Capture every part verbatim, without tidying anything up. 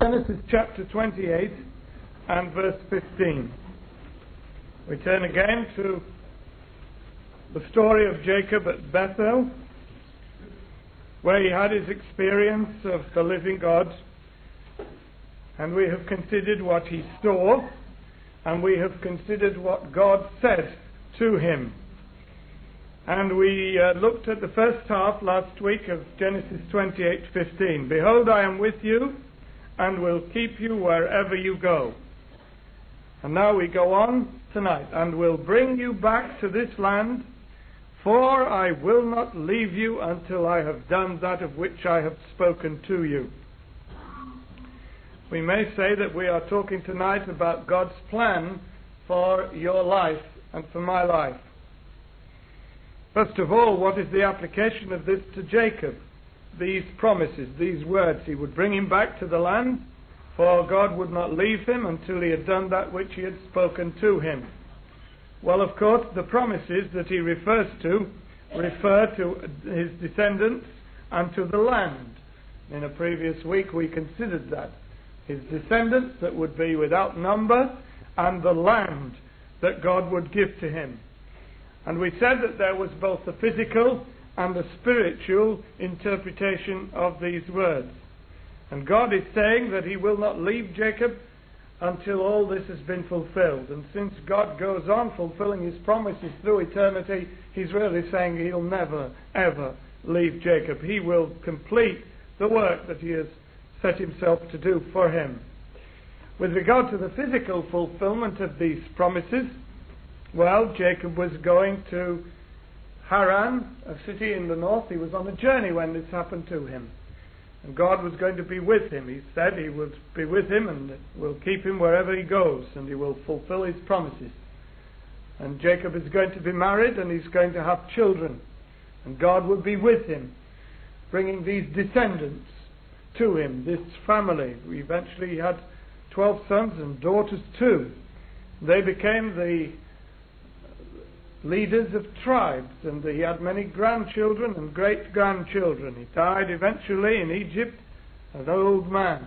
Genesis chapter twenty-eight and verse fifteen. We turn again to the story of Jacob at Bethel, where he had his experience of the living God, and we have considered what he saw, and we have considered what God said to him. And we uh, looked at the first half last week of Genesis twenty-eight fifteen. Behold, I am with you, and will keep you wherever you go. And now we go on tonight, and will bring you back to this land, for I will not leave you until I have done that of which I have spoken to you. We may say that we are talking tonight about God's plan for your life and for my life. First of all, what is the application of this to Jacob? These promises, these words. He would bring him back to the land, for God would not leave him until he had done that which he had spoken to him. Well, of course, the promises that he refers to refer to his descendants and to the land. In a previous week we considered that. His descendants that would be without number, and the land that God would give to him. And we said that there was both a physical and a spiritual interpretation of these words. And God is saying that he will not leave Jacob until all this has been fulfilled. And since God goes on fulfilling his promises through eternity, he's really saying he'll never, ever leave Jacob. He will complete the work that he has set himself to do for him. With regard to the physical fulfillment of these promises, well, Jacob was going to Haran, a city in the north. He was on a journey when this happened to him. And God was going to be with him. He said he would be with him and will keep him wherever he goes, and he will fulfill his promises. And Jacob is going to be married, and he's going to have children. And God will be with him, bringing these descendants to him, this family. We eventually had twelve sons and daughters too. They became the leaders of tribes, and he had many grandchildren and great-grandchildren. He died eventually in Egypt, an old man.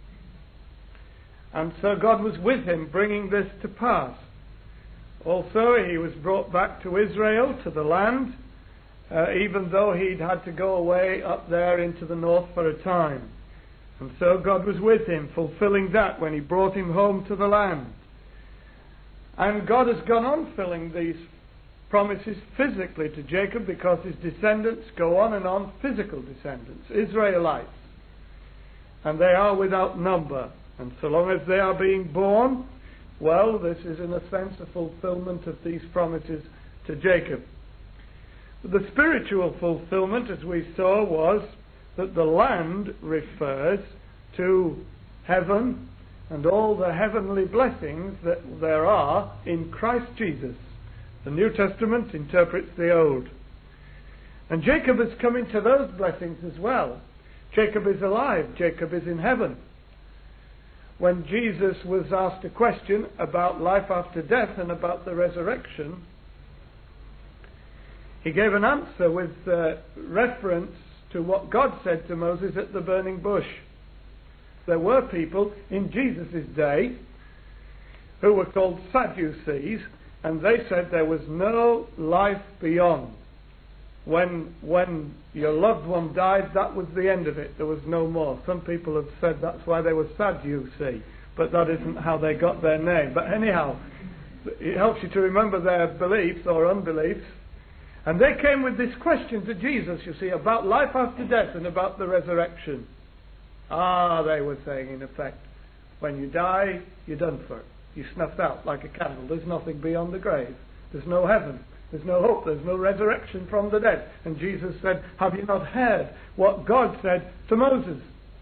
And so God was with him, bringing this to pass. Also, he was brought back to Israel, to the land, uh, even though he'd had to go away up there into the north for a time. And so God was with him, fulfilling that when he brought him home to the land. And God has gone on filling these promises physically to Jacob, because his descendants go on and on, physical descendants, Israelites. And they are without number. And so long as they are being born, well, this is in a sense a fulfillment of these promises to Jacob. The spiritual fulfillment, as we saw, was that the land refers to heaven and all the heavenly blessings that there are in Christ Jesus. The New Testament interprets the Old. And Jacob is coming to those blessings as well. Jacob is alive. Jacob is in heaven. When Jesus was asked a question about life after death and about the resurrection, he gave an answer with uh, reference to what God said to Moses at the burning bush. There were people in Jesus' day who were called Sadducees, and they said there was no life beyond. When when your loved one died, that was the end of it. There was no more. Some people have said that's why they were Sadducee, but that isn't how they got their name. But anyhow, it helps you to remember their beliefs or unbeliefs. And they came with this question to Jesus, you see, about life after death and about the resurrection. Ah, they were saying, in effect, when you die, you're done for. You're snuffed out like a candle. There's nothing beyond the grave. There's no heaven. There's no hope. There's no resurrection from the dead. And Jesus said, have you not heard what God said to Moses?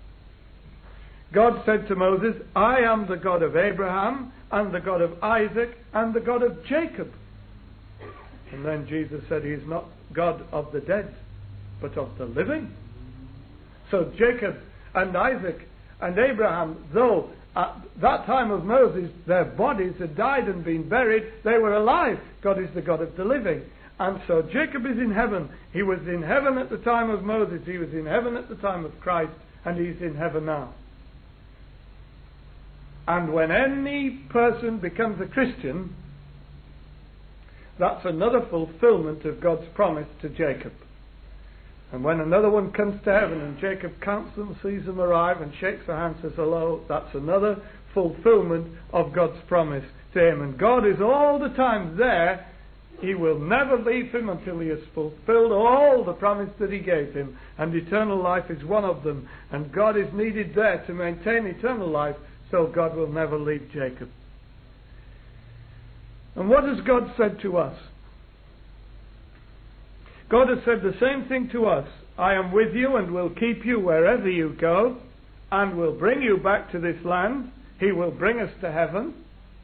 God said to Moses, I am the God of Abraham, and the God of Isaac, and the God of Jacob. And then Jesus said, he is not God of the dead, but of the living. So Jacob and Isaac and Abraham, though at that time of Moses their bodies had died and been buried, they were alive. God is the God of the living. And so Jacob is in heaven. He was in heaven at the time of Moses. He was in heaven at the time of Christ. And he's in heaven now. And when any person becomes a Christian, that's another fulfillment of God's promise to Jacob. And when another one comes to heaven and Jacob counts them, sees them arrive and shakes their hand, says hello, that's another fulfillment of God's promise to him. And God is all the time there. He will never leave him until he has fulfilled all the promise that he gave him. And eternal life is one of them. And God is needed there to maintain eternal life, so God will never leave Jacob. And what has God said to us? God has said the same thing to us. I am with you and will keep you wherever you go, and will bring you back to this land. He will bring us to heaven.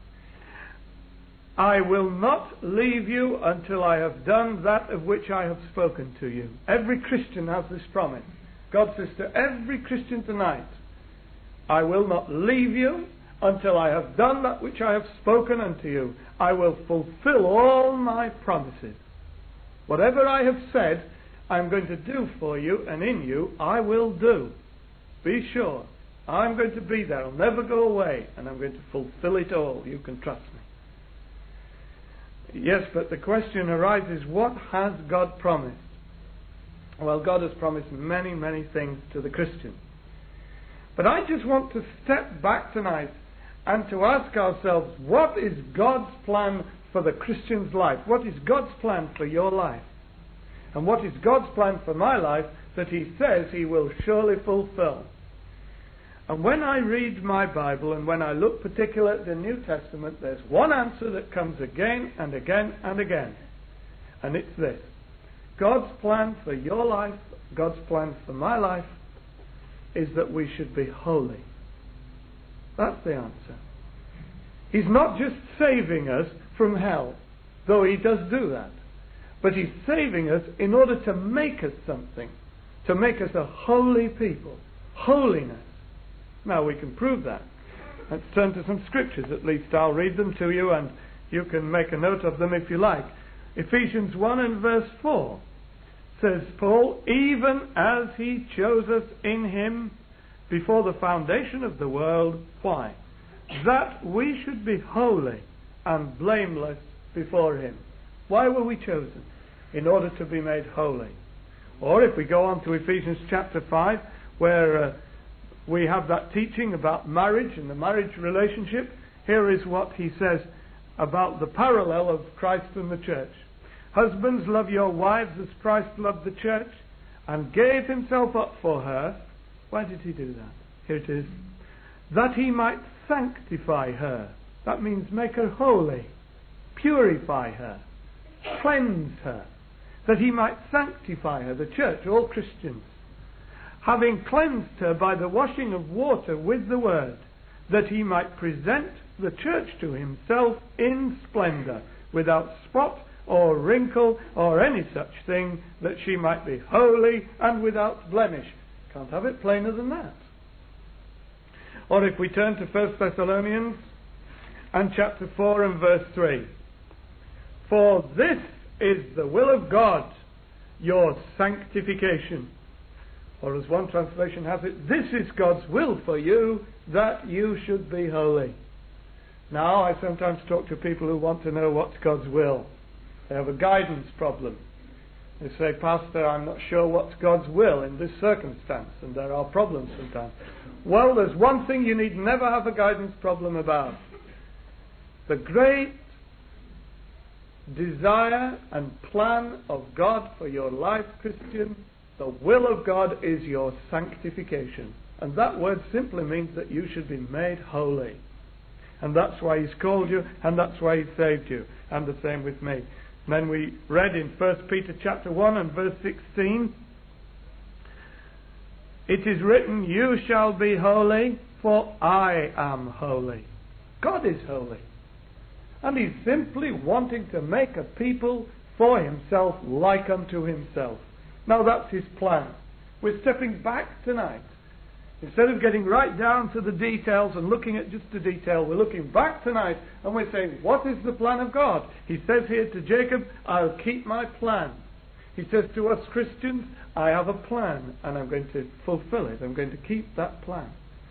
I will not leave you until I have done that of which I have spoken to you. Every Christian has this promise. God says to every Christian tonight, I will not leave you until I have done that which I have spoken unto you. I will fulfill all my promises. Whatever I have said, I'm going to do for you and in you, I will do. Be sure. I'm going to be there. I'll never go away. And I'm going to fulfill it all. You can trust me. Yes, but the question arises, what has God promised? Well, God has promised many, many things to the Christian. But I just want to step back tonight and to ask ourselves, what is God's plan for the Christian's life? What is God's plan for your life? And what is God's plan for my life that He says He will surely fulfill? And when I read my Bible and when I look particularly at the New Testament, there's one answer that comes again and again and again. And it's this. God's plan for your life, God's plan for my life, is that we should be holy. That's the answer. He's not just saving us from hell, though He does do that. But He's saving us in order to make us something, to make us a holy people. Holiness. Now we can prove that. Let's turn to some scriptures. At least I'll read them to you and you can make a note of them if you like. Ephesians one and verse four says, Paul, even as He chose us in Him before the foundation of the world. Why? That we should be holy and blameless before Him. Why were we chosen? In order to be made holy. Or if we go on to Ephesians chapter five, where uh, we have that teaching about marriage and the marriage relationship, here is what he says about the parallel of Christ and the church. Husbands, love your wives as Christ loved the church and gave Himself up for her. Why did He do that? Here it is. That He might sanctify her. That means make her holy. Purify her. Cleanse her. That He might sanctify her, the church, all Christians. Having cleansed her by the washing of water with the word, that He might present the church to Himself in splendour, without spot or wrinkle or any such thing, that she might be holy and without blemish. Can't have it plainer than that. Or if we turn to First Thessalonians and chapter four and verse three. For this is the will of God, your sanctification. Or as one translation has it, this is God's will for you, that you should be holy. Now, I sometimes talk to people who want to know what's God's will. They have a guidance problem. They say, Pastor, I'm not sure what's God's will in this circumstance, and there are problems sometimes. Well, there's one thing you need never have a guidance problem about. The great desire and plan of God for your life, Christian, the will of God is your sanctification. And that word simply means that you should be made holy. And that's why He's called you, and that's why He saved you. And the same with me. And then we read in First Peter chapter one and verse sixteen, it is written, you shall be holy, for I am holy. God is holy. And He's simply wanting to make a people for Himself like unto Himself. Now that's His plan. We're stepping back tonight. Instead of getting right down to the details and looking at just the detail, we're looking back tonight and we're saying, what is the plan of God? He says here to Jacob, I'll keep my plan. He says to us Christians, I have a plan and I'm going to fulfill it. I'm going to keep that plan.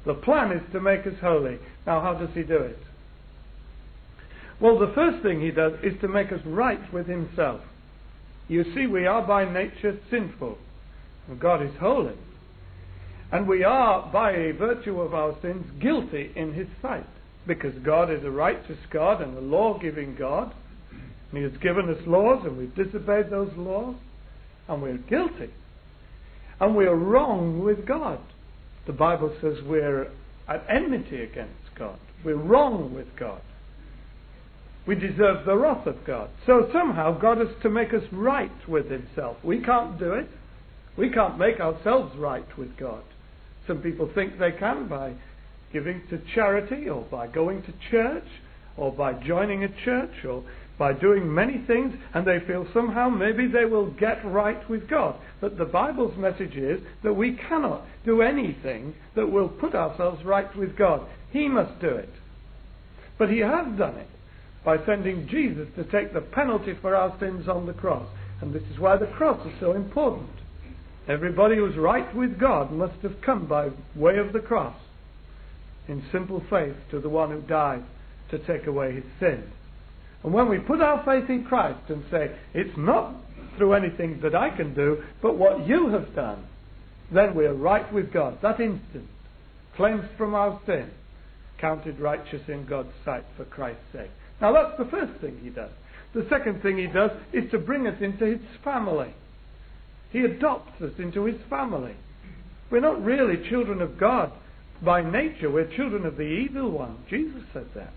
The plan is to make us holy. Now, how does he do it? Well, the first thing he does is to make us right with himself. You see, we are by nature sinful. God is holy. And we are, by virtue of our sins, guilty in his sight. Because God is a righteous God and a law-giving God. And he has given us laws and we've disobeyed those laws. And we're guilty. And we're wrong with God. The Bible says we're at enmity against God. We're wrong with God. We deserve the wrath of God. So somehow God has to make us right with himself. We can't do it. We can't make ourselves right with God. Some people think they can by giving to charity, or by going to church, or by joining a church, or by doing many things, and they feel somehow maybe they will get right with God. But the Bible's message is that we cannot do anything that will put ourselves right with God. He must do it. But he has done it by sending Jesus to take the penalty for our sins on the cross. And this is why the cross is so important. Everybody who's right with God must have come by way of the cross in simple faith to the one who died to take away his sins. And when we put our faith in Christ and say, it's not through anything that I can do, but what you have done, then we're right with God. That instant, cleansed from our sin, counted righteous in God's sight for Christ's sake. Now that's the first thing he does. The second thing he does is to bring us into his family. He adopts us into his family. We're not really children of God by nature. We're children of the evil one. Jesus said that.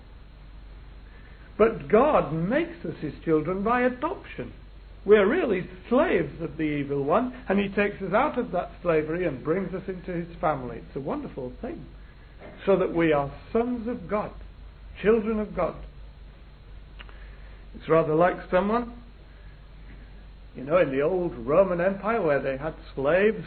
But God makes us his children by adoption. We're really slaves of the evil one, and he takes us out of that slavery and brings us into his family. It's a wonderful thing. So that we are sons of God, children of God. It's rather like someone, you know, in the old Roman Empire where they had slaves.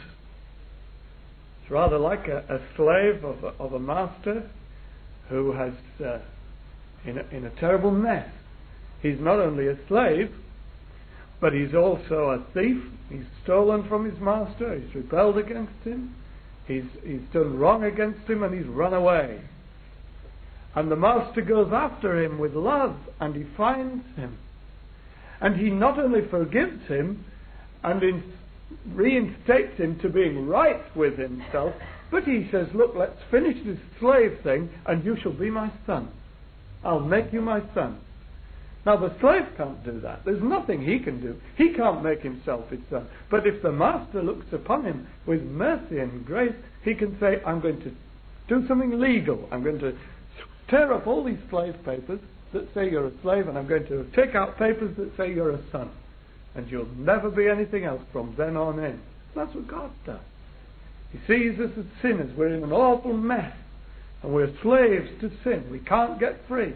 It's rather like a, a slave of a, of a master who has uh, in, a, in a terrible mess. He's not only a slave, but he's also a thief. He's stolen from his master. He's rebelled against him. He's, he's done wrong against him, and he's run away. And the master goes after him with love, and he finds him. And he not only forgives him and in, reinstates him to being right with himself, but he says, look, let's finish this slave thing, and you shall be my son. I'll make you my son. Now the slave can't do that. There's nothing he can do. He can't make himself his son. But if the master looks upon him with mercy and grace, he can say, I'm going to do something legal. I'm going to tear up all these slave papers that say you're a slave, and I'm going to take out papers that say you're a son. And you'll never be anything else from then on in. That's what God does. He sees us as sinners. We're in an awful mess. And we're slaves to sin. We can't get free.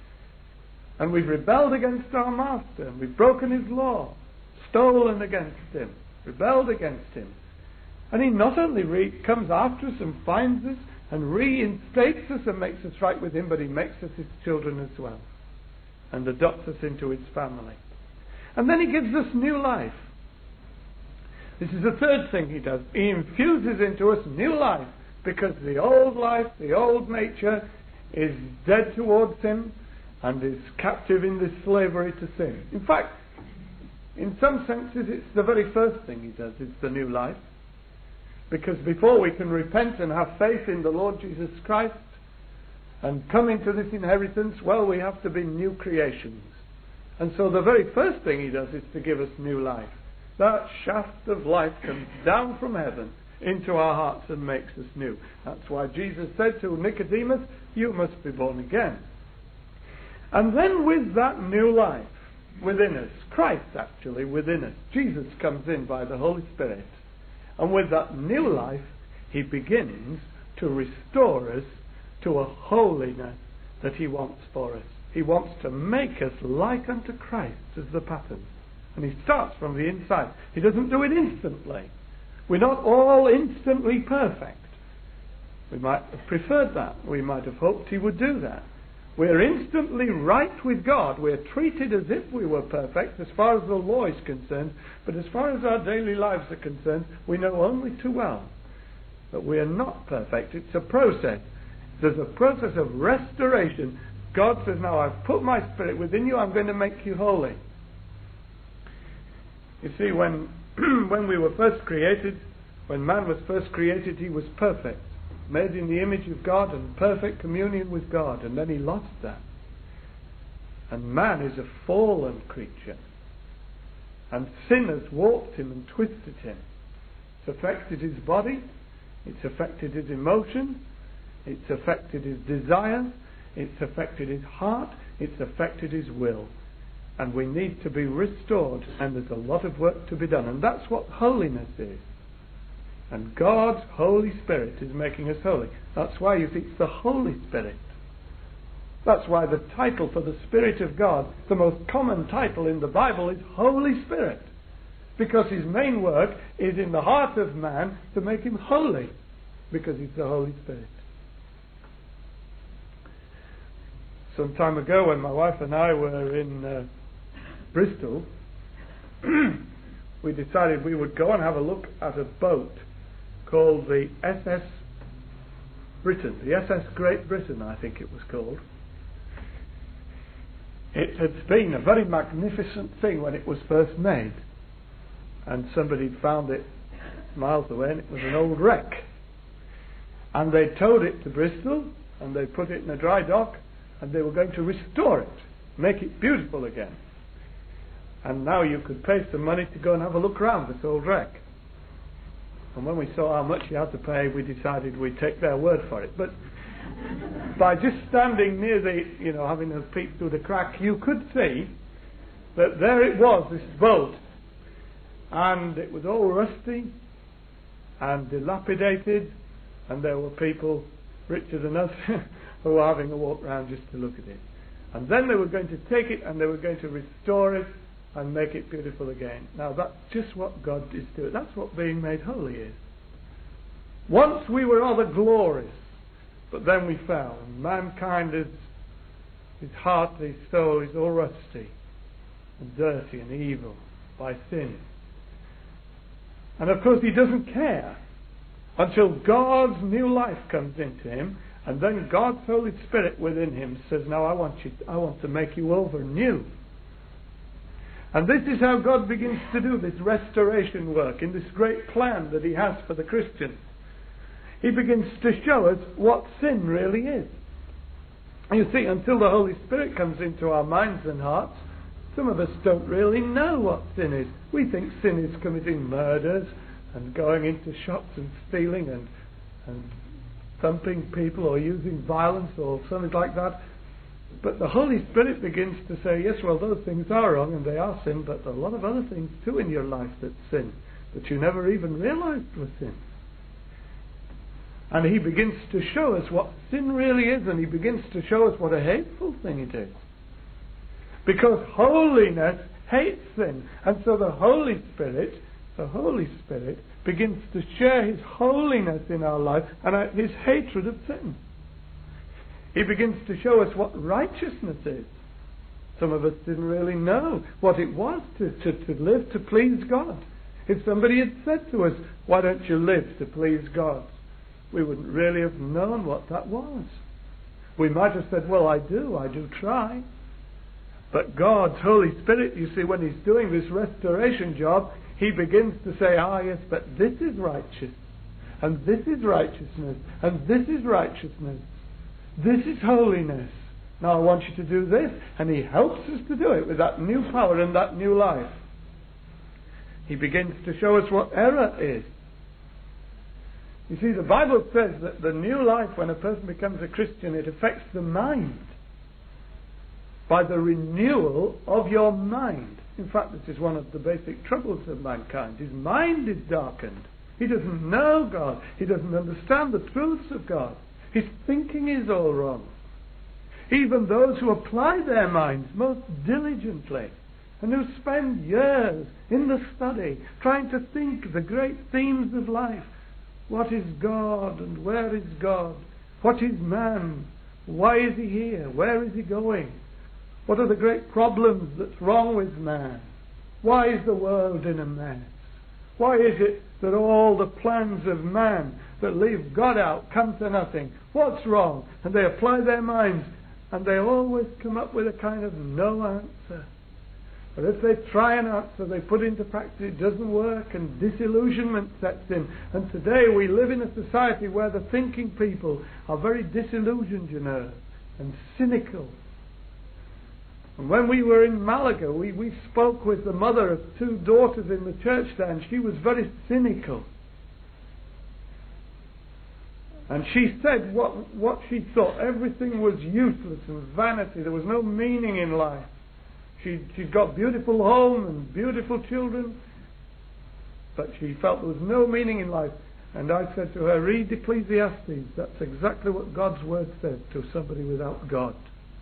And we've rebelled against our master. And we've broken his law. Stolen against him. Rebelled against him. And he not only re- comes after us and finds us and reinstates us and makes us right with him, but he makes us his children as well. And adopts us into his family. And then he gives us new life. This is the third thing he does. He infuses into us new life. Because the old life, the old nature, is dead towards him and is captive in this slavery to sin. In fact, in some senses, it's the very first thing he does. It's the new life. Because before we can repent and have faith in the Lord Jesus Christ and come into this inheritance, well, we have to be new creations. And so the very first thing he does is to give us new life. That shaft of life comes down from heaven into our hearts and makes us new. That's why Jesus said to Nicodemus, you must be born again. And then with that new life within us, Christ actually within us, Jesus comes in by the Holy Spirit. And with that new life, he begins to restore us to a holiness that he wants for us. He wants to make us like unto Christ as the pattern. And he starts from the inside. He doesn't do it instantly. We're not all instantly perfect. We might have preferred that. We might have hoped he would do that. We're instantly right with God. We're treated as if we were perfect as far as the law is concerned. But as far as our daily lives are concerned, we know only too well But we are not perfect. It's a process. There's a process of restoration. God says, now I've put my Spirit within you, I'm going to make you holy. You see, when when we were first created, when man was first created, he was perfect, made in the image of God and perfect communion with God, and then he lost that. And man is a fallen creature, and sin has warped him and twisted him. It's affected his body, it's affected his emotions, it's affected his desires, it's affected his heart, it's affected his will. And we need to be restored, and there's a lot of work to be done. And that's what holiness is. And God's Holy Spirit is making us holy. That's why you see it's the Holy Spirit. That's why the title for the Spirit of God, the most common title in the Bible, is Holy Spirit. Because his main work is in the heart of man to make him holy. Because he's the Holy Spirit. Some time ago, when my wife and I were in uh, Bristol, we decided we would go and have a look at a boat called the S S Britain, the S S Great Britain, I think it was called. It had been a very magnificent thing when it was first made, and somebody found it miles away, and it was an old wreck. And they towed it to Bristol, and they put it in a dry dock, and they were going to restore it, make it beautiful again. And now you could pay some money to go and have a look around this old wreck. And when we saw how much you had to pay, we decided we'd take their word for it. But by just standing near the, you know, having a peek through the crack, you could see that there it was, this boat. And it was all rusty and dilapidated, and there were people richer than us who were having a walk round just to look at it. And then they were going to take it and they were going to restore it and make it beautiful again. Now that's just what God is doing. That's what being made holy is. Once we were rather glorious, but then we fell. And mankind is, his heart, his soul is all rusty and dirty and evil by sin. And of course he doesn't care until God's new life comes into him, and then God's Holy Spirit within him says, now I want you, I want to make you over new. And this is how God begins to do this restoration work in this great plan that he has for the Christian. He begins to show us what sin really is. You see, until the Holy Spirit comes into our minds and hearts, some of us don't really know what sin is. We think sin is committing murders and going into shops and stealing and, and thumping people or using violence or something like that. But the Holy Spirit begins to say, yes, well, those things are wrong and they are sin, but a lot of other things too in your life that's sin, that you never even realized were sin. And he begins to show us what sin really is, and he begins to show us what a hateful thing it is. Because holiness hates sin. And so the Holy Spirit, the Holy Spirit, begins to share his holiness in our life and his hatred of sin. He begins to show us what righteousness is. Some of us didn't really know what it was to, to, to live to please God. If somebody had said to us, why don't you live to please God? We wouldn't really have known what that was. We might have said, well, I do, I do try. But God's Holy Spirit, you see, when he's doing this restoration job, he begins to say, ah, yes, but this is righteous, and this is righteousness, and this is righteousness. This is holiness. Now I want you to do this. And he helps us to do it with that new power and that new life. He begins to show us what error is. You see, the Bible says that the new life, when a person becomes a Christian, it affects the mind. By the renewal of your mind. In fact, this is one of the basic troubles of mankind. His mind is darkened. He doesn't know God. He doesn't understand the truths of God. His thinking is all wrong. Even those who apply their minds most diligently and who spend years in the study trying to think the great themes of life. What is God and where is God? What is man? Why is he here? Where is he going? What are the great problems that's wrong with man? Why is the world in a mess? Why is it that all the plans of man that leave God out come to nothing. What's wrong? And they apply their minds, and they always come up with a kind of no answer. But if they try an answer, they put into practice, it doesn't work, and disillusionment sets in. And today we live in a society where the thinking people are very disillusioned, you know, and cynical. And when we were in Malaga, we, we spoke with the mother of two daughters in the church there, and she was very cynical. And she said what, what she thought, everything was useless and vanity. There was no meaning in life. She, she'd got beautiful home and beautiful children, but she felt there was no meaning in life. And I said to her, read Ecclesiastes. That's exactly what God's word says to somebody without God.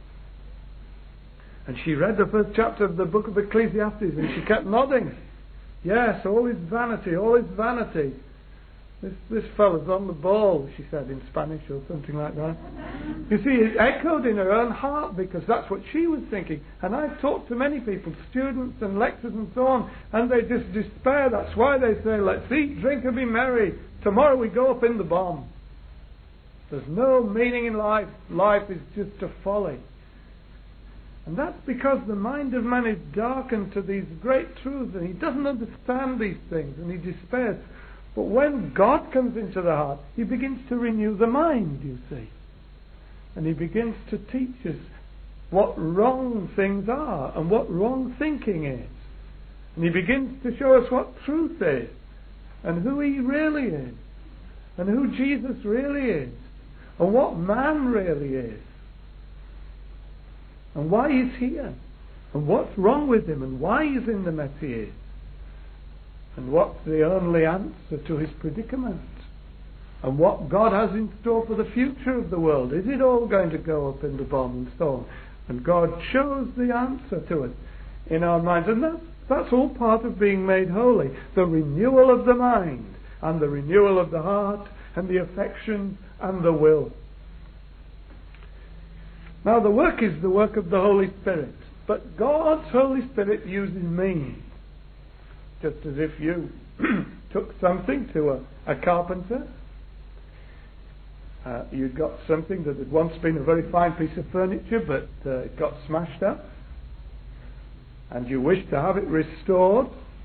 And she read the first chapter of the book of Ecclesiastes, and she kept nodding. Yes, all is vanity, all is vanity. This this fellow's on the ball, she said in Spanish or something like that. You see, it echoed in her own heart, because that's what she was thinking. And I've talked to many people, students and lecturers and so on, and they just despair. That's why they say, let's eat, drink and be merry. Tomorrow we go up in the bomb. There's no meaning in life. Life is just a folly. And that's because the mind of man is darkened to these great truths, and he doesn't understand these things, and he despairs. But when God comes into the heart, he begins to renew the mind, you see. And he begins to teach us what wrong things are and what wrong thinking is. And he begins to show us what truth is and who he really is and who Jesus really is and what man really is and why he's here and what's wrong with him and why he's in the mess he is. And what's the only answer to his predicament? And what God has in store for the future of the world. Is it all going to go up in the bomb and so on? And God shows the answer to it in our minds. And that's, that's all part of being made holy. The renewal of the mind and the renewal of the heart and the affection and the will. Now the work is the work of the Holy Spirit. But God's Holy Spirit uses means. Just as if you took something to a, a carpenter, uh, you got something that had once been a very fine piece of furniture, but uh, it got smashed up, and you wished to have it restored,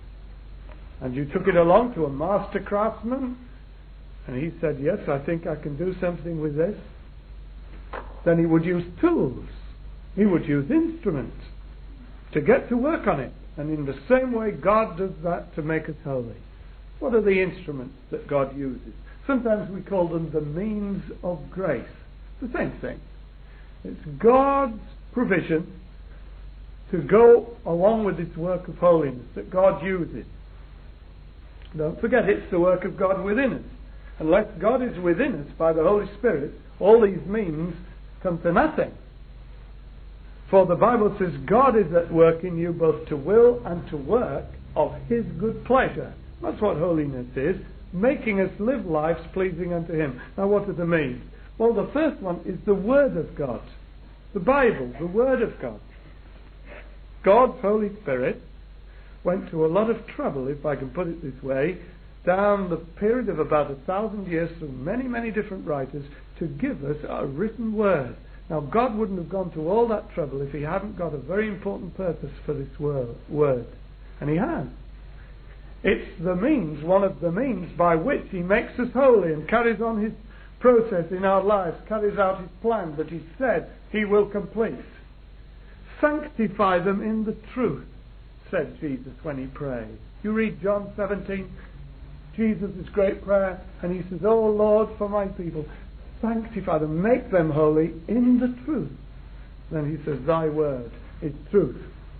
and you took it along to a master craftsman, and he said, yes, I think I can do something with this. Then he would use tools. He would use instruments to get to work on it. And in the same way, God does that to make us holy. What are the instruments that God uses? Sometimes we call them the means of grace. The same thing. It's God's provision to go along with this work of holiness that God uses. Don't forget, it's the work of God within us. Unless God is within us by the Holy Spirit, all these means come to nothing. For the Bible says God is at work in you both to will and to work of his good pleasure. That's what holiness is, making us live lives pleasing unto him. Now what are the means? Well, the first one is the Word of God. The Bible, the Word of God. God's Holy Spirit went to a lot of trouble, if I can put it this way, down the period of about a thousand years through many, many different writers to give us a written Word. Now, God wouldn't have gone to all that trouble if he hadn't got a very important purpose for this word. And he has. It's the means, one of the means by which he makes us holy and carries on his process in our lives, carries out his plan that he said he will complete. Sanctify them in the truth, said Jesus when he prayed. You read John seventeen, Jesus' great prayer, and he says, "Oh Lord, for my people, sanctify them, make them holy in the truth." Then he says, thy word is truth.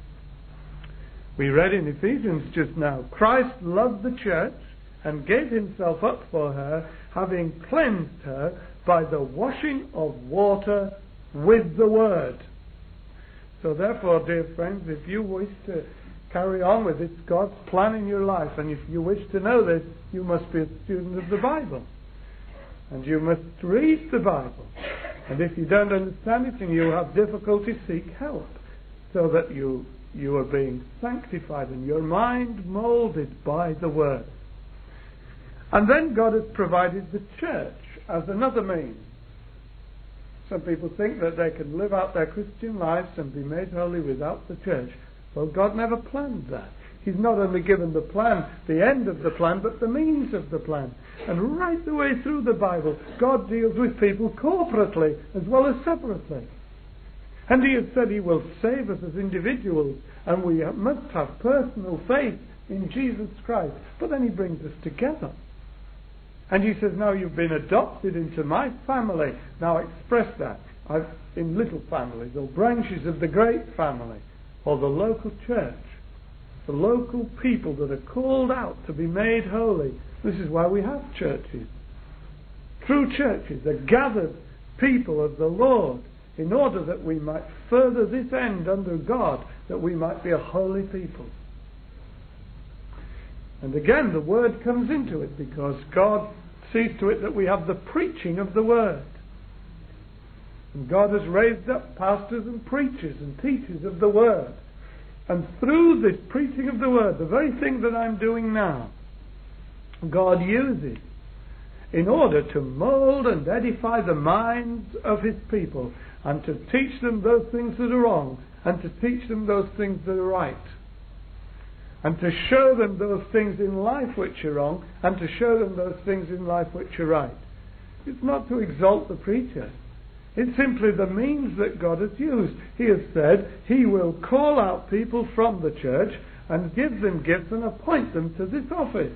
We read in Ephesians just now, Christ loved the church and gave himself up for her, having cleansed her by the washing of water with the word. So therefore, dear friends, if you wish to carry on with this God's plan in your life, and if you wish to know this, you must be a student of the Bible. And you must read the Bible. And if you don't understand it and you have difficulty, seek help, so that you you are being sanctified and your mind moulded by the Word. And then God has provided the church as another means. Some people think that they can live out their Christian lives and be made holy without the church. Well, God never planned that. He's not only given the plan, the end of the plan, but the means of the plan. And right the way through the Bible, God deals with people corporately as well as separately. And He has said He will save us as individuals, and we must have personal faith in Jesus Christ. But then He brings us together. And He says, now you've been adopted into my family. Now express that I've, in little families or branches of the great family or the local church. The local people that are called out to be made holy. This is why we have churches. True churches are gathered people of the Lord in order that we might further this end under God, that we might be a holy people. And again, the Word comes into it because God sees to it that we have the preaching of the Word. And God has raised up pastors and preachers and teachers of the Word. And through this preaching of the Word, the very thing that I'm doing now, God uses in order to mould and edify the minds of His people and to teach them those things that are wrong and to teach them those things that are right. And to show them those things in life which are wrong and to show them those things in life which are right. It's not to exalt the preacher. It's simply the means that God has used. He has said He will call out people from the church and give them gifts and appoint them to this office.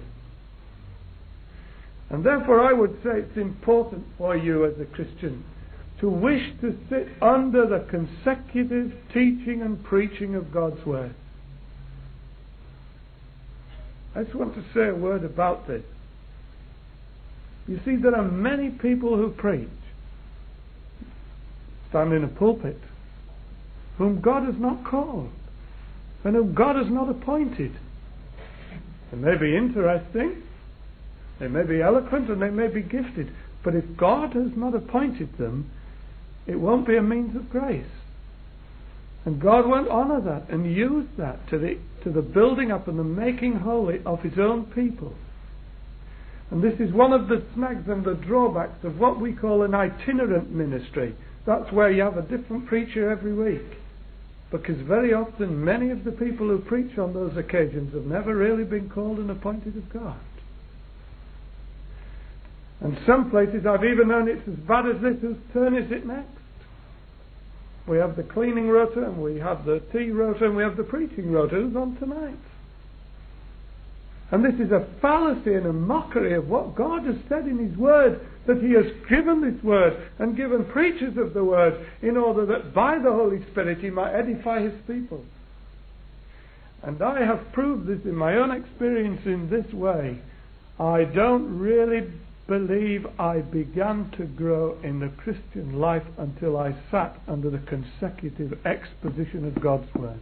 And therefore I would say it's important for you as a Christian to wish to sit under the consecutive teaching and preaching of God's Word. I just want to say a word about this. You see, there are many people who preach, stand in a pulpit, whom God has not called and whom God has not appointed. They may be interesting, they may be eloquent, and they may be gifted, but if God has not appointed them, it won't be a means of grace. And God won't honour that and use that to the, to the building up and the making holy of His own people. And this is one of the snags and the drawbacks of what we call an itinerant ministry. That's where you have a different preacher every week. Because very often many of the people who preach on those occasions have never really been called and appointed of God. And some places I've even known it's as bad as this. Whose turn is it next? We have the cleaning rota, and we have the tea rota, and we have the preaching rota. Who's on tonight? And this is a fallacy and a mockery of what God has said in His Word, that He has given this Word and given preachers of the Word in order that by the Holy Spirit He might edify His people. And I have proved this in my own experience in this way. I don't really believe I began to grow in the Christian life until I sat under the consecutive exposition of God's Word.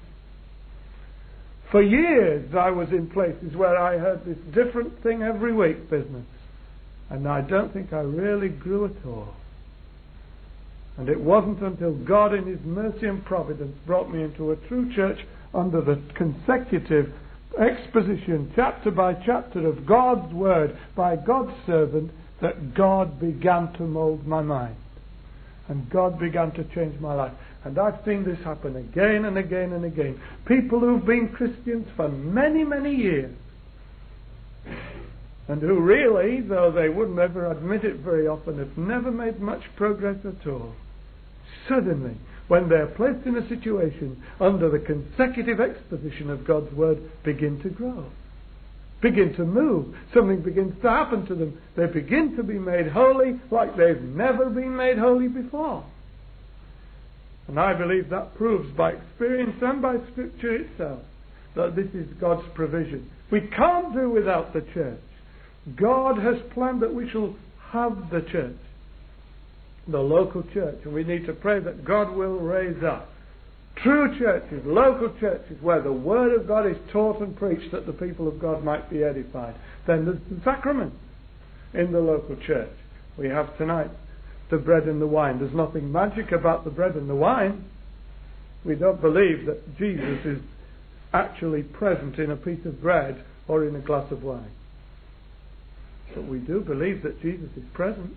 For years I was in places where I heard this different thing every week business, and I don't think I really grew at all. And it wasn't until God in His mercy and providence brought me into a true church under the consecutive exposition, chapter by chapter, of God's Word by God's servant, that God began to mould my mind. And God began to change my life. And I've seen this happen again and again and again. People who've been Christians for many, many years, and who really, though they wouldn't ever admit it very often, have never made much progress at all, suddenly, when they are placed in a situation under the consecutive exposition of God's Word, begin to grow, begin to move. Something begins to happen to them. They begin to be made holy like they've never been made holy before. And I believe that proves by experience and by Scripture itself that this is God's provision. We can't do without the church. God has planned that we shall have the church, the local church, and we need to pray that God will raise up true churches, local churches, where the Word of God is taught and preached, that the people of God might be edified. Then there's the sacrament in the local church. We have tonight the bread and the wine. There's nothing magic about the bread and the wine. We don't believe that Jesus is actually present in a piece of bread or in a glass of wine. but we do believe that Jesus is present.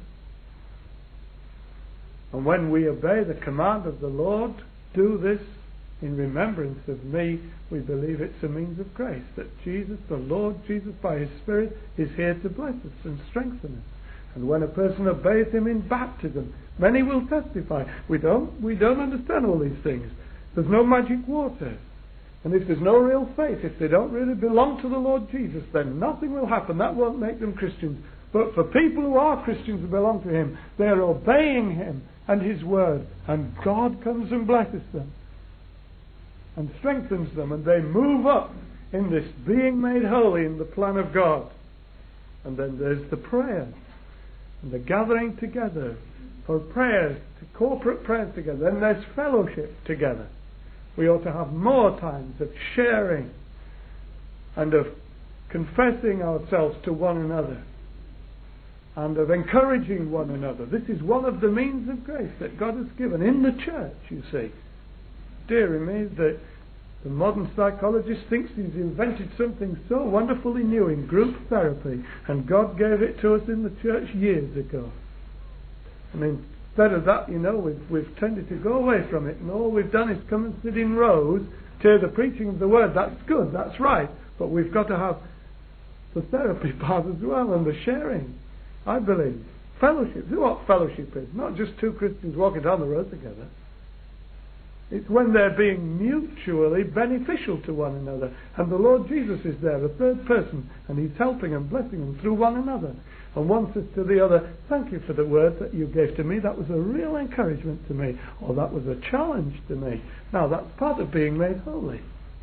And when we obey the command of the Lord, do this in remembrance of me, we believe it's a means of grace, that Jesus, the Lord Jesus, by His Spirit, is here to bless us and strengthen us. And when a person obeys Him in baptism, many will testify. We don't, we don't understand all these things. There's no magic water. And if there's no real faith, if they don't really belong to the Lord Jesus, then nothing will happen. That won't make them Christians. But for people who are Christians who belong to Him, they're obeying Him and His Word. And God comes and blesses them and strengthens them. And they move up in this being made holy in the plan of God. And then there's the prayer. And the gathering together for prayers, to corporate prayers together. Then there's fellowship together. We ought to have more times of sharing and of confessing ourselves to one another and of encouraging one another. This is one of the means of grace that God has given in the church, you see. Dear me, that the modern psychologist thinks he's invented something so wonderfully new in group therapy, and God gave it to us in the church years ago. I mean, instead of that, you know, we've, we've tended to go away from it, and all we've done is come and sit in rows to hear the preaching of the Word. That's good, that's right, but we've got to have the therapy part as well, and the sharing, I believe. Fellowship. See what fellowship is? Not just two Christians walking down the road together. It's when they're being mutually beneficial to one another. And the Lord Jesus is there, a third person, and He's helping and blessing them through one another. And one says to the other, thank you for the word that you gave to me. That was a real encouragement to me. Or that was a challenge to me. Now that's part of being made holy.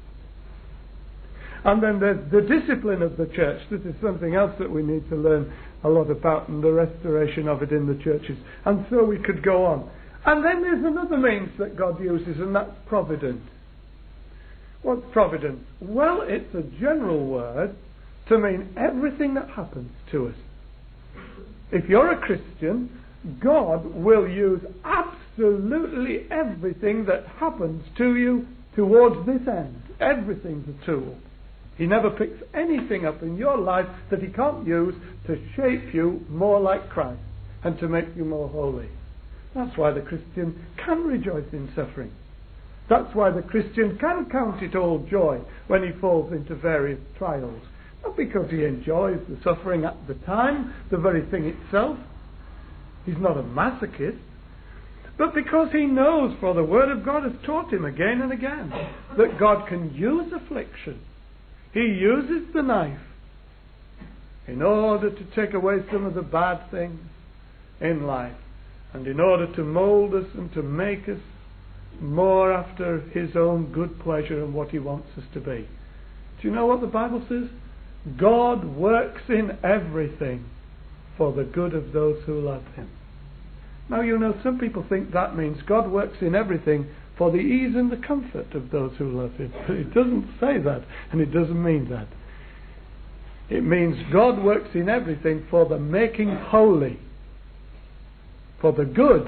And then there's the discipline of the church. This is something else that we need to learn a lot about, and the restoration of it in the churches. And so we could go on. And then there's another means that God uses, and that's providence. What's providence? Well, it's a general word to mean everything that happens to us. If you're a Christian, God will use absolutely everything that happens to you towards this end. Everything's a tool. He never picks anything up in your life that He can't use to shape you more like Christ and to make you more holy. That's why the Christian can rejoice in suffering. That's why the Christian can count it all joy when he falls into various trials. Not because he enjoys the suffering at the time, the very thing itself. He's not a masochist. But because he knows, for the Word of God has taught him again and again, that God can use affliction. He uses the knife in order to take away some of the bad things in life, and in order to mould us and to make us more after His own good pleasure and what He wants us to be. Do you know what the Bible says? God works in everything for the good of those who love Him. Now, you know, some people think that means God works in everything for the ease and the comfort of those who love Him. But it doesn't say that, and it doesn't mean that. It means God works in everything for the making holy, for the good,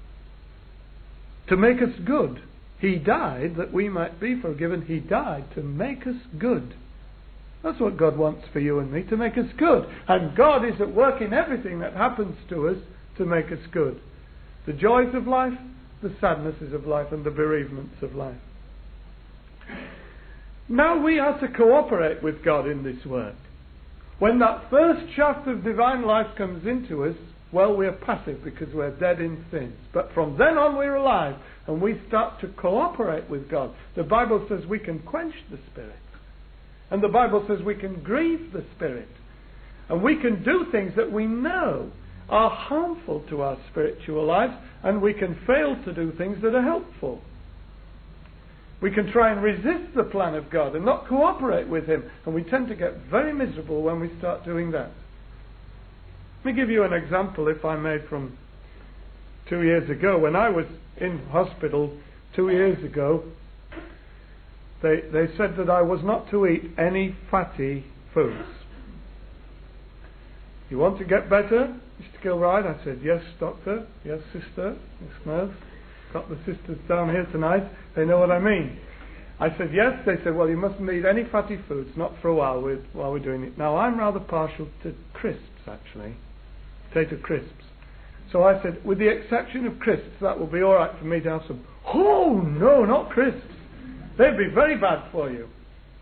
to make us good. He died that we might be forgiven. He died to make us good. That's what God wants for you and me, to make us good. And God is at work in everything that happens to us to make us good. The joys of life, the sadnesses of life, and the bereavements of life. Now we are to cooperate with God in this work. When that first shaft of divine life comes into us, well, we're passive because we're dead in sins. But from then on we're alive, and we start to cooperate with God. The Bible says we can quench the Spirit. And the Bible says we can grieve the Spirit. And we can do things that we know are harmful to our spiritual lives, and we can fail to do things that are helpful. We can try and resist the plan of God and not cooperate with Him, and we tend to get very miserable when we start doing that. Let me give you an example, if I may, from two years ago. When I was in hospital two years ago, they, they said that I was not to eat any fatty foods. You want to get better, Mister Gilbride? I said, yes, doctor, yes, sister, yes, nurse. Got the sisters down here tonight, they know what I mean. I said, yes. They said, well, you mustn't eat any fatty foods, not for a while, with, while we're doing it. Now, I'm rather partial to crisps. actually. Potato crisps. So I said, with the exception of crisps, that will be all right for me to have some. Oh, no, not crisps. They'd be very bad for you.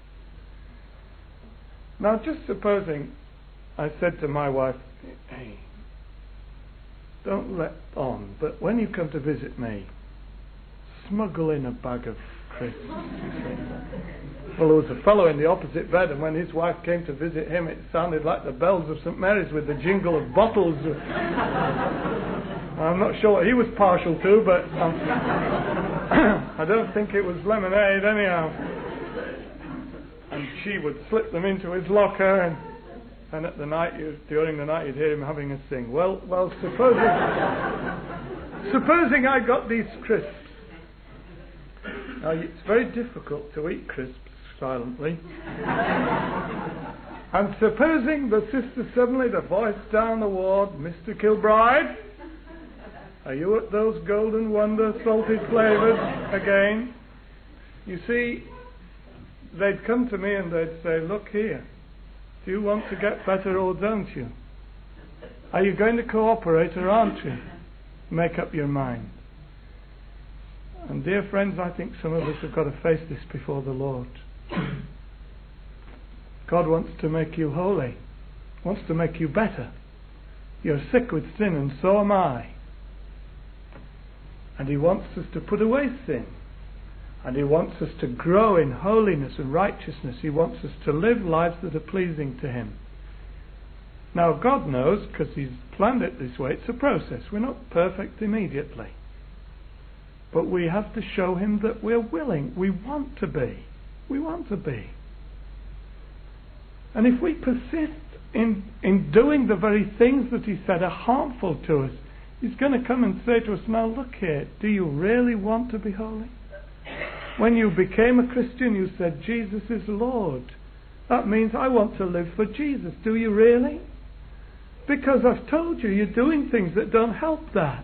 Now, just supposing I said to my wife, hey, don't let on, but when you come to visit me, smuggle in a bag of crisps. Well, there was a fellow in the opposite bed, and when his wife came to visit him, it sounded like the bells of Saint Mary's with the jingle of bottles. I'm not sure what he was partial to, but um, I don't think it was lemonade anyhow. And she would slip them into his locker, and, and at the night, you, during the night, you'd hear him having a sing. Well, well, supposing, supposing I got these crisps. Now, it's very difficult to eat crisps silently. And supposing the sister suddenly, the voice down the ward, Mister Kilbride, are you at those golden wonder salted flavours again? You see, they'd come to me and they'd say, look here, do you want to get better or don't you? Are you going to cooperate or aren't you? Make up your mind. And dear friends, I think some of us have got to face this before the Lord. God wants to make you holy, wants to make you better. You're sick with sin, and so am I. And He wants us to put away sin. And He wants us to grow in holiness and righteousness. He wants us to live lives that are pleasing to Him. Now, God knows, because He's planned it this way, it's a process. We're not perfect immediately. But we have to show Him that we're willing. We want to be. We want to be. And if we persist in, in doing the very things that He said are harmful to us, He's going to come and say to us, now look here, do you really want to be holy? When you became a Christian, you said, Jesus is Lord. That means I want to live for Jesus. Do you really? Because I've told you, you're doing things that don't help that.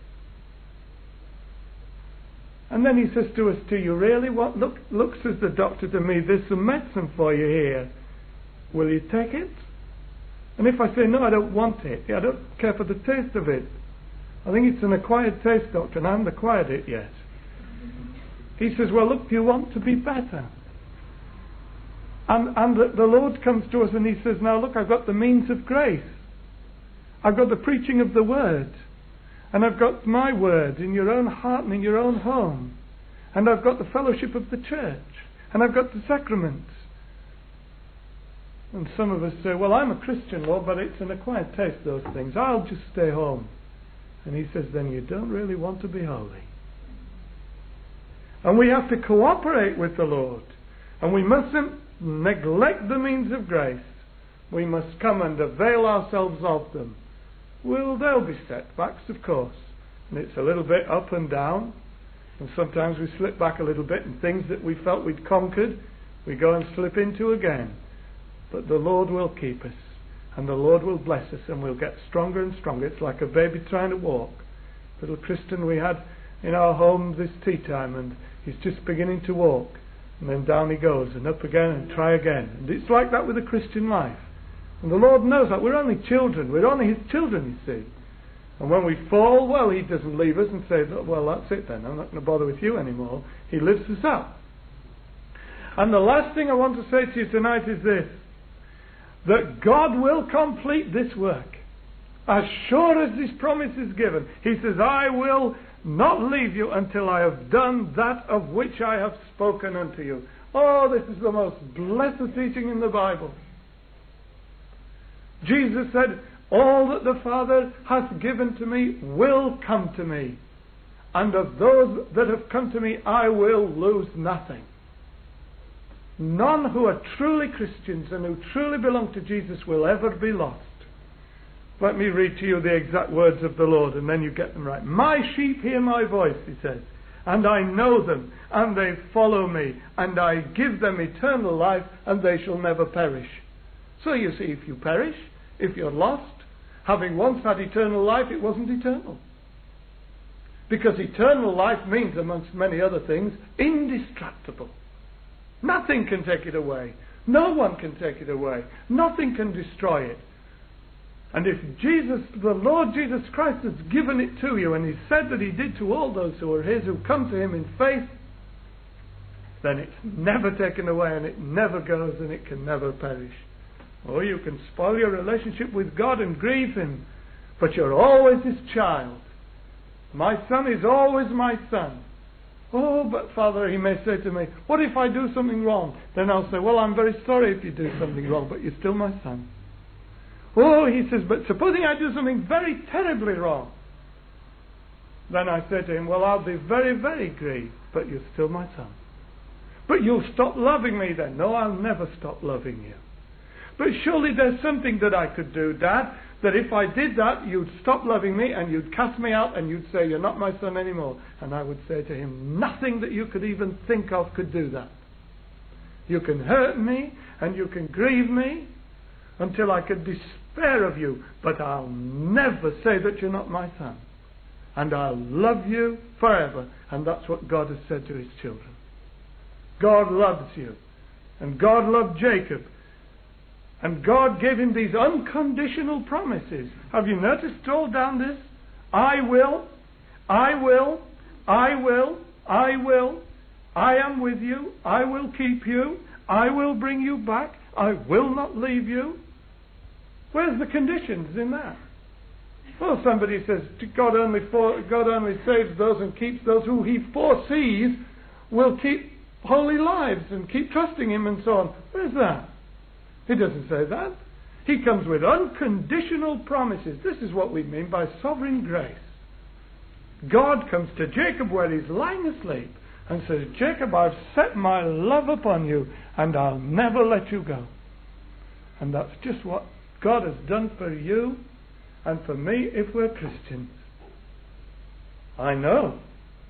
And then He says to us, do you really want, look, look, says the doctor to me, there's some medicine for you here. Will you take it? And if I say, no, I don't want it, I don't care for the taste of it. I think it's an acquired taste, doctor, and I haven't acquired it yet. He says, well, look, do you want to be better? And, and the, the Lord comes to us and He says, now look, I've got the means of grace. I've got the preaching of the Word. And I've got my Word in your own heart and in your own home. And I've got the fellowship of the church. And I've got the sacraments. And some of us say, well, I'm a Christian, Lord, but it's an acquired taste, those things. I'll just stay home. And He says, then you don't really want to be holy. And we have to cooperate with the Lord. And we mustn't neglect the means of grace. We must come and avail ourselves of them. Well, there'll be setbacks, of course. And it's a little bit up and down. And sometimes we slip back a little bit, and things that we felt we'd conquered, we go and slip into again. But the Lord will keep us. And the Lord will bless us, and we'll get stronger and stronger. It's like a baby trying to walk. Little Kristen we had in our home this tea time, and he's just beginning to walk. And then down he goes, and up again, and try again. And it's like that with the Christian life. And the Lord knows that. We're only children. We're only His children, you see. And when we fall, well, He doesn't leave us and say, well, that's it then. I'm not going to bother with you anymore. He lifts us up. And the last thing I want to say to you tonight is this. That God will complete this work. As sure as His promise is given. He says, I will not leave you until I have done that of which I have spoken unto you. Oh, this is the most blessed teaching in the Bible. Jesus said, all that the Father hath given to me will come to me. And of those that have come to me, I will lose nothing. None who are truly Christians and who truly belong to Jesus will ever be lost. Let me read to you the exact words of the Lord, and then you get them right. My sheep hear my voice, He says, and I know them, and they follow me, and I give them eternal life, and they shall never perish. So you see, if you perish, if you're lost, having once had eternal life, it wasn't eternal. Because eternal life means, amongst many other things, indestructible. Nothing can take it away. No one can take it away. Nothing can destroy it. And if Jesus, the Lord Jesus Christ, has given it to you, and He said that He did to all those who are His, who come to Him in faith, then it's never taken away, and it never goes, and it can never perish. Or you can spoil your relationship with God and grieve Him, but you're always His child. My son is always my son. Oh, but Father, He may say to me, what if I do something wrong? Then I'll say, well, I'm very sorry if you do something wrong, but you're still my son. Oh, He says, but supposing I do something very terribly wrong. Then I say to Him, well, I'll be very, very grieved, but you're still my son. But you'll stop loving me then. No, I'll never stop loving you. But surely there's something that I could do, Dad, that if I did that, you'd stop loving me and you'd cast me out and you'd say, you're not my son anymore. And I would say to Him, nothing that you could even think of could do that. You can hurt me and you can grieve me until I could despair of you, but I'll never say that you're not my son. And I'll love you forever. And that's what God has said to His children. God loves you. And God loved Jacob. And God gave him these unconditional promises. Have you noticed all down this? I will, I will, I will, I will, I am with you, I will keep you, I will bring you back, I will not leave you. Where's the conditions in that? Well, somebody says God only for, God only saves those and keeps those who He foresees will keep holy lives and keep trusting Him and so on. Where's that? He doesn't say that. He comes with unconditional promises. This is what we mean by sovereign grace. God comes to Jacob where he's lying asleep and says, Jacob, I've set my love upon you and I'll never let you go. And that's just what God has done for you and for me if we're Christians. I know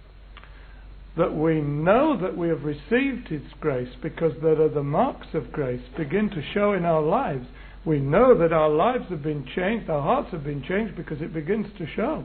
that we know that we have received His grace because there are the marks of grace begin to show in our lives. We know that our lives have been changed, our hearts have been changed because it begins to show.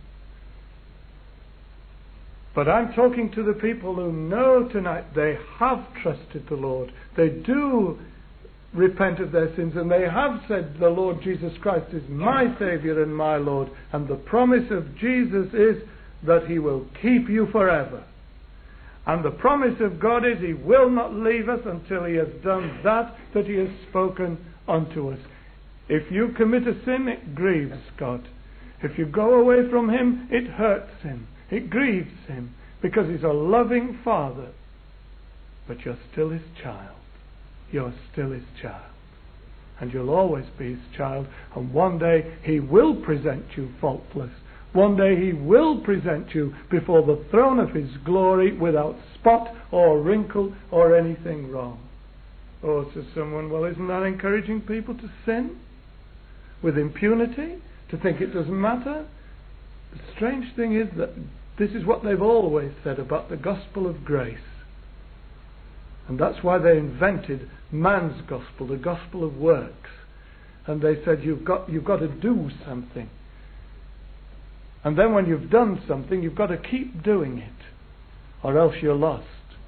But I'm talking to the people who know tonight they have trusted the Lord. They do repent of their sins and they have said the Lord Jesus Christ is my Saviour and my Lord. And the promise of Jesus is that He will keep you forever. And the promise of God is He will not leave us until He has done that that He has spoken unto us. If you commit a sin, it grieves God. If you go away from Him, it hurts Him. It grieves Him because He's a loving Father. But you're still His child. You're still His child. And you'll always be His child. And one day He will present you faultless. One day He will present you before the throne of His glory without spot or wrinkle or anything wrong. Oh, says someone, well, isn't that encouraging people to sin with impunity? To think it doesn't matter? The strange thing is that this is what they've always said about the gospel of grace. And that's why they invented man's gospel, the gospel of works. And they said, you've got, you've got to do something. And then when you've done something, you've got to keep doing it, or else you're lost.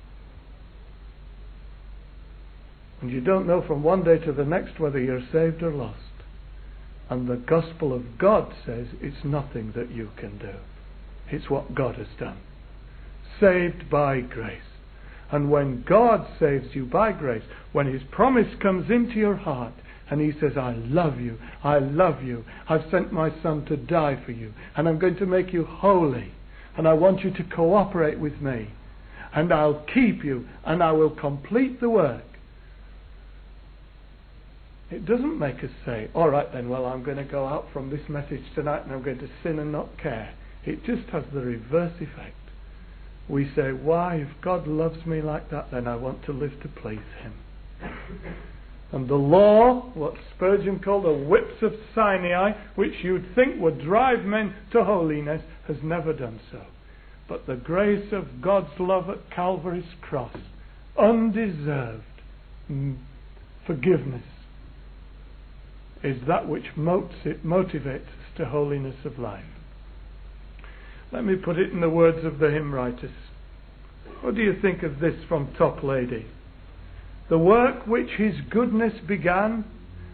And you don't know from one day to the next whether you're saved or lost. And the gospel of God says it's nothing that you can do. It's what God has done. Saved by grace. And when God saves you by grace, when His promise comes into your heart, and He says, I love you, I love you, I've sent my Son to die for you, and I'm going to make you holy, and I want you to cooperate with me, and I'll keep you, and I will complete the work. It doesn't make us say, all right then, well, I'm going to go out from this message tonight and I'm going to sin and not care. It just has the reverse effect. We say, why, if God loves me like that, then I want to live to please Him. And the law, what Spurgeon called the whips of Sinai, which you'd think would drive men to holiness, has never done so. But the grace of God's love at Calvary's cross, undeserved forgiveness, is that which motivates us to holiness of life. Let me put it in the words of the hymn writers. What do you think of this from Top Lady? The work which His goodness began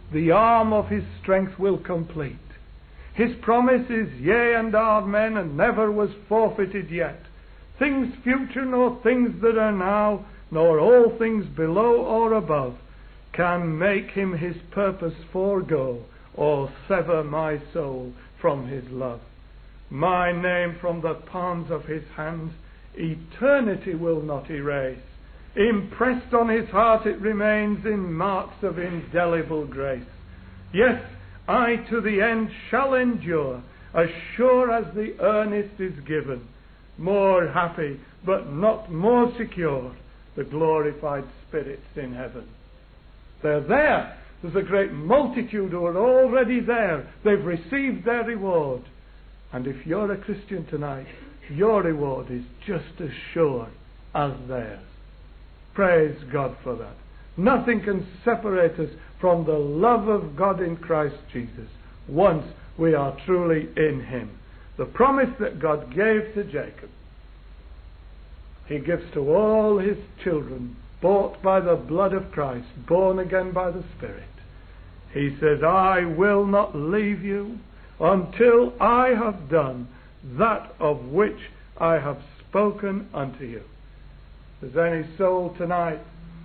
the arm of his strength will complete. His promise is yea and amen, and never was forfeited yet. Things future, nor things that are now, nor all things below or above, can make him his purpose forego, or sever my soul from his love. My name from the palms of his hands eternity will not erase. Impressed on his heart it remains in marks of indelible grace. Yes, I to the end shall endure, as sure as the earnest is given. More happy, but not more secure, the glorified spirits in heaven. They're there. There's a great multitude who are already there. They've received their reward. And if you're a Christian tonight, your reward is just as sure as theirs. Praise God for that. Nothing can separate us from the love of God in Christ Jesus once we are truly in him. The promise that God gave to Jacob, he gives to all his children, bought by the blood of Christ, born again by the Spirit. He says, I will not leave you until I have done that of which I have spoken unto you. If there's any soul tonight,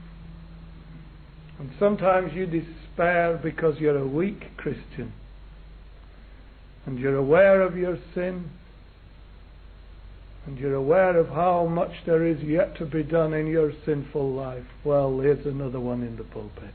and sometimes you despair because you're a weak Christian, and you're aware of your sin, and you're aware of how much there is yet to be done in your sinful life, well, here's another one in the pulpit.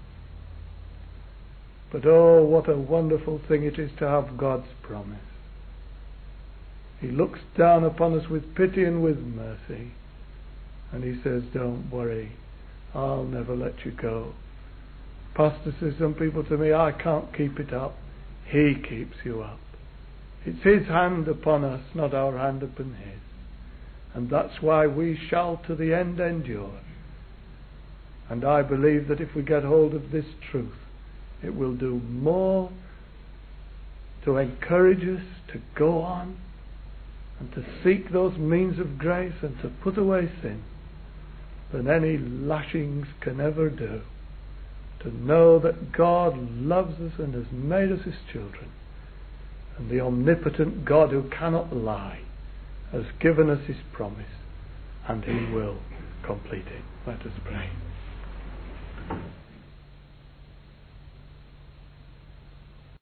But oh, what a wonderful thing it is to have God's promise. He looks down upon us with pity and with mercy, and he says, don't worry, I'll never let you go. Pastor says, some people to me, I can't keep it up. He keeps you up. It's his hand upon us, not our hand upon his. And that's why we shall to the end endure. And I believe that if we get hold of this truth, it will do more to encourage us to go on and to seek those means of grace and to put away sin than any lashings can ever do. To know that God loves us and has made us his children, and the omnipotent God who cannot lie has given us his promise, and he will complete it. Let us pray.